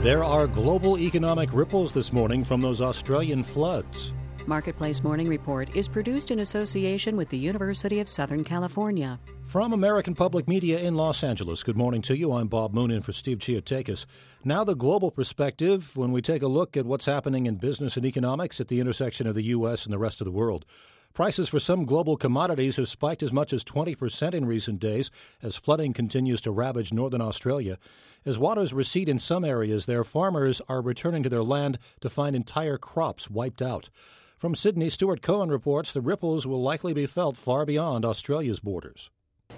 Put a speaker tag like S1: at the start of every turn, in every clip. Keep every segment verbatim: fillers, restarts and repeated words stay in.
S1: There are global economic ripples this morning from those Australian floods.
S2: Marketplace Morning Report is produced in association with the University of Southern California.
S1: From American Public Media in Los Angeles, good morning to you. I'm Bob Moon in for Steve Chiotakis. Now the global perspective when we take a look at what's happening in business and economics at the intersection of the U S and the rest of the world. Prices for some global commodities have spiked as much as twenty percent in recent days as flooding continues to ravage northern Australia. As waters recede in some areas there, farmers are returning to their land to find entire crops wiped out. From Sydney, Stuart Cohen reports the ripples will likely be felt far beyond Australia's borders.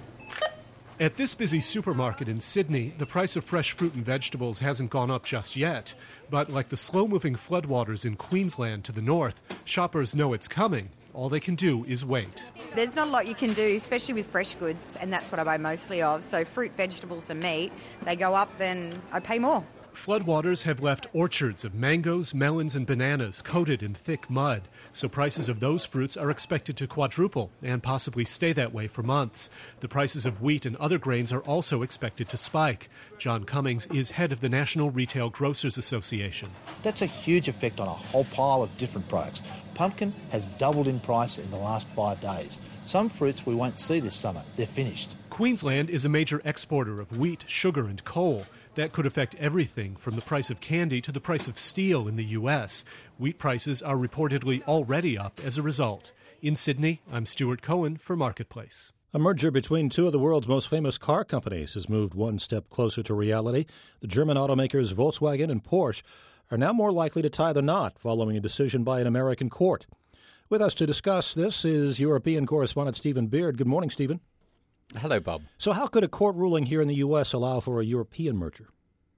S3: At this busy supermarket in Sydney, the price of fresh fruit and vegetables hasn't gone up just yet. But like the slow-moving floodwaters in Queensland to the north, shoppers know it's coming. All they can do is wait.
S4: There's not a lot you can do, especially with fresh goods, and that's what I buy mostly of. So fruit, vegetables and meat, they go up, then I pay more.
S3: Floodwaters have left orchards of mangoes, melons and bananas coated in thick mud, so prices of those fruits are expected to quadruple and possibly stay that way for months. The prices of wheat and other grains are also expected to spike. John Cummings is head of the National Retail Grocers Association.
S5: That's a huge effect on a whole pile of different products. Pumpkin has doubled in price in the last five days. Some fruits we won't see this summer. They're finished.
S3: Queensland is a major exporter of wheat, sugar and coal. That could affect everything from the price of candy to the price of steel in the U S. Wheat prices are reportedly already up as a result. In Sydney, I'm Stuart Cohen for Marketplace.
S1: A merger between two of the world's most famous car companies has moved one step closer to reality. The German automakers Volkswagen and Porsche are now more likely to tie the knot following a decision by an American court. With us to discuss this is European correspondent Stephen Beard. Good morning, Stephen.
S6: Hello, Bob.
S1: So how could a court ruling here in the U S allow for a European merger?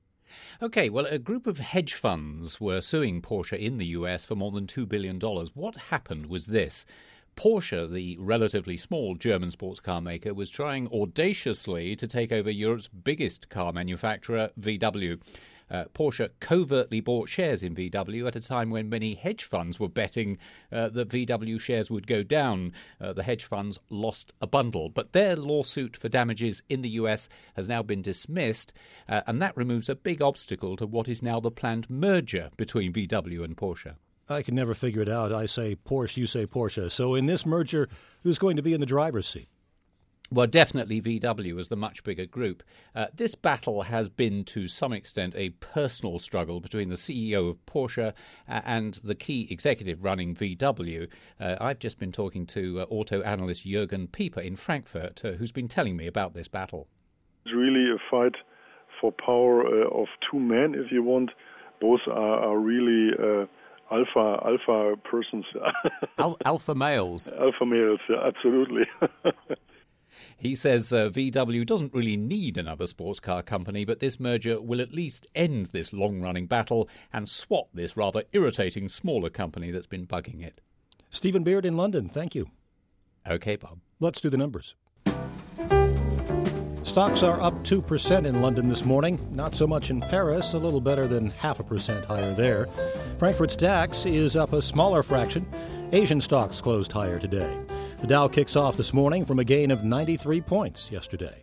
S6: Okay, well, a group of hedge funds were suing Porsche in the U S for more than two billion dollars. What happened was this. Porsche, the relatively small German sports car maker, was trying audaciously to take over Europe's biggest car manufacturer, V W. Uh, Porsche covertly bought shares in V W at a time when many hedge funds were betting uh, that V W shares would go down. Uh, the hedge funds lost a bundle, but their lawsuit for damages in the U S has now been dismissed, uh, and that removes a big obstacle to what is now the planned merger between V W and Porsche.
S1: I can never figure it out. I say Porsche, you say Porsche. So in this merger, who's going to be in the driver's seat?
S6: Well, definitely V W as the much bigger group. Uh, this battle has been, to some extent, a personal struggle between the C E O of Porsche uh, and the key executive running V W. Uh, I've just been talking to uh, auto analyst Jürgen Pieper in Frankfurt, uh, who's been telling me about this battle.
S7: It's really a fight for power uh, of two men, if you want. Both are, are really uh, alpha alpha persons.
S6: Al- alpha males.
S7: Alpha males, yeah, absolutely.
S6: He says uh, V W doesn't really need another sports car company, but this merger will at least end this long-running battle and swat this rather irritating smaller company that's been bugging it.
S1: Stephen Beard in London, thank you.
S6: Okay, Bob.
S1: Let's do the numbers. Stocks are up two percent in London this morning. Not so much in Paris, a little better than half a percent higher there. Frankfurt's DAX is up a smaller fraction. Asian stocks closed higher today. The Dow kicks off this morning from a gain of ninety-three points yesterday.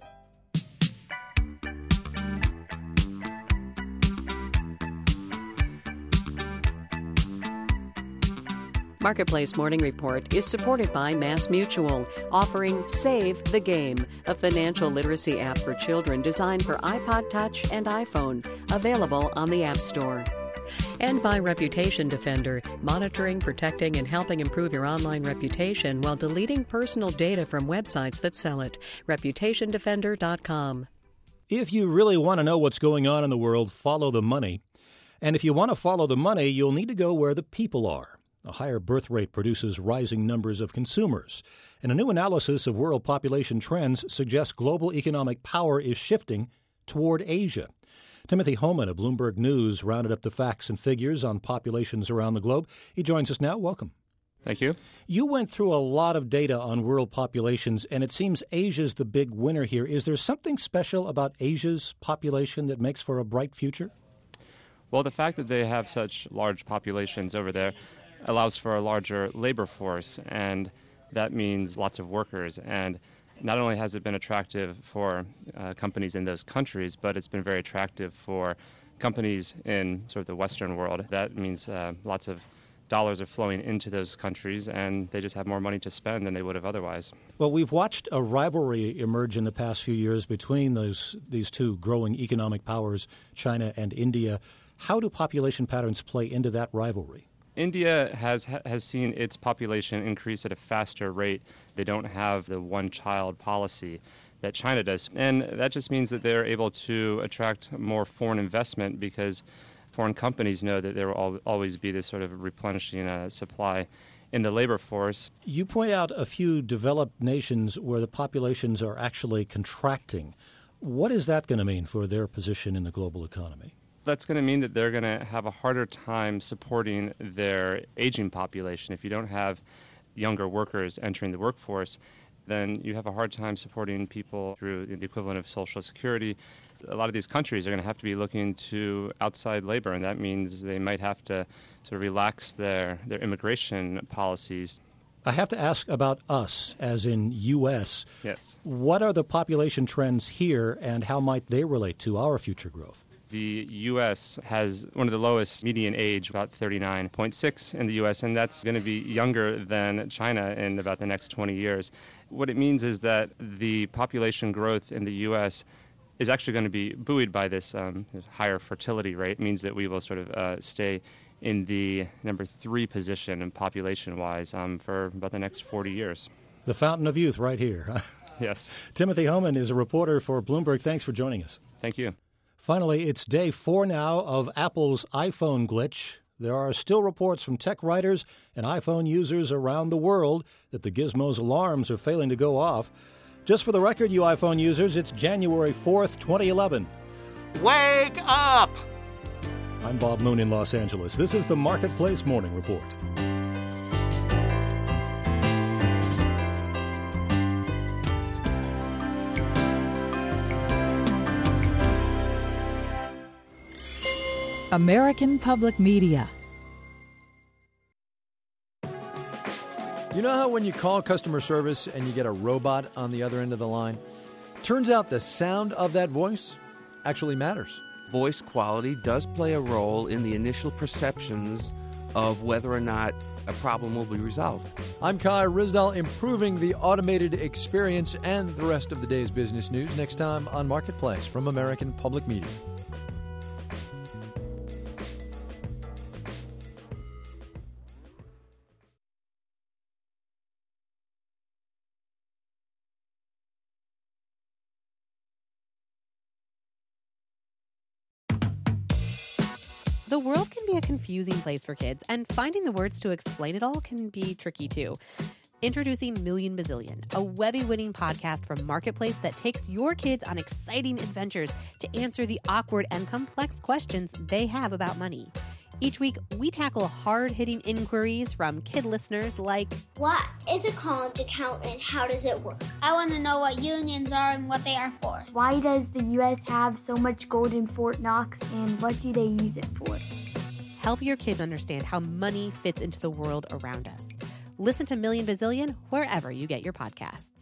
S2: Marketplace Morning Report is supported by MassMutual, offering Save the Game, a financial literacy app for children designed for iPod Touch and iPhone, available on the App Store. And by Reputation Defender, monitoring, protecting, and helping improve your online reputation while deleting personal data from websites that sell it. reputation defender dot com.
S1: If you really want to know what's going on in the world, follow the money. And if you want to follow the money, you'll need to go where the people are. A higher birth rate produces rising numbers of consumers. And a new analysis of world population trends suggests global economic power is shifting toward Asia. Timothy Homan of Bloomberg News rounded up the facts and figures on populations around the globe. He joins us now. Welcome.
S8: Thank you.
S1: You went through a lot of data on world populations, and it seems Asia's the big winner here. Is there something special about Asia's population that makes for a bright future?
S8: Well, the fact that they have such large populations over there allows for a larger labor force, and that means lots of workers. And not only has it been attractive for uh, companies in those countries, but it's been very attractive for companies in sort of the Western world. That means uh, lots of dollars are flowing into those countries, and they just have more money to spend than they would have otherwise.
S1: Well, we've watched a rivalry emerge in the past few years between those these two growing economic powers, China and India. How do population patterns play into that rivalry?
S8: India has has seen its population increase at a faster rate. They don't have the one-child policy that China does, and that just means that they're able to attract more foreign investment because foreign companies know that there will always be this sort of replenishing uh, supply in the labor force.
S1: You point out a few developed nations where the populations are actually contracting. What is that going to mean for their position in the global economy?
S8: That's going to mean that they're going to have a harder time supporting their aging population. If you don't have younger workers entering the workforce, then you have a hard time supporting people through the equivalent of Social Security. A lot of these countries are going to have to be looking to outside labor, and that means they might have to sort of relax their, their immigration policies.
S1: I have to ask about us, as in U S.
S8: Yes.
S1: What are the population trends here, and how might they relate to our future growth?
S8: The U S has one of the lowest median age, about thirty-nine point six in the U S, and that's going to be younger than China in about the next twenty years. What it means is that the population growth in the U S is actually going to be buoyed by this um, higher fertility rate. It means that we will sort of uh, stay in the number three position in population-wise um, for about the next forty years.
S1: The fountain of youth right here.
S8: Yes.
S1: Timothy Homan is a reporter for Bloomberg. Thanks for joining us.
S8: Thank you.
S1: Finally, it's day four now of Apple's iPhone glitch. There are still reports from tech writers and iPhone users around the world that the gizmo's alarms are failing to go off. Just for the record, you iPhone users, it's January fourth, twenty eleven. Wake up! I'm Bob Moon in Los Angeles. This is the Marketplace Morning Report.
S9: American Public Media.
S10: You know how when you call customer service and you get a robot on the other end of the line? Turns out the sound of that voice actually matters.
S11: Voice quality does play a role in the initial perceptions of whether or not a problem will be resolved.
S10: I'm Kai Ryssdal, improving the automated experience and the rest of the day's business news next time on Marketplace from American Public Media.
S12: The world can be a confusing place for kids, and finding the words to explain it all can be tricky too. Introducing Million Bazillion, a Webby-winning podcast from Marketplace that takes your kids on exciting adventures to answer the awkward and complex questions they have about money. Each week, we tackle hard-hitting inquiries from kid listeners like,
S13: what is a college account and how does it work? I want to know what unions are and what they are for.
S14: Why does the U S have so much gold in Fort Knox, and what do they use it for?
S12: Help your kids understand how money fits into the world around us. Listen to Million Bazillion wherever you get your podcasts.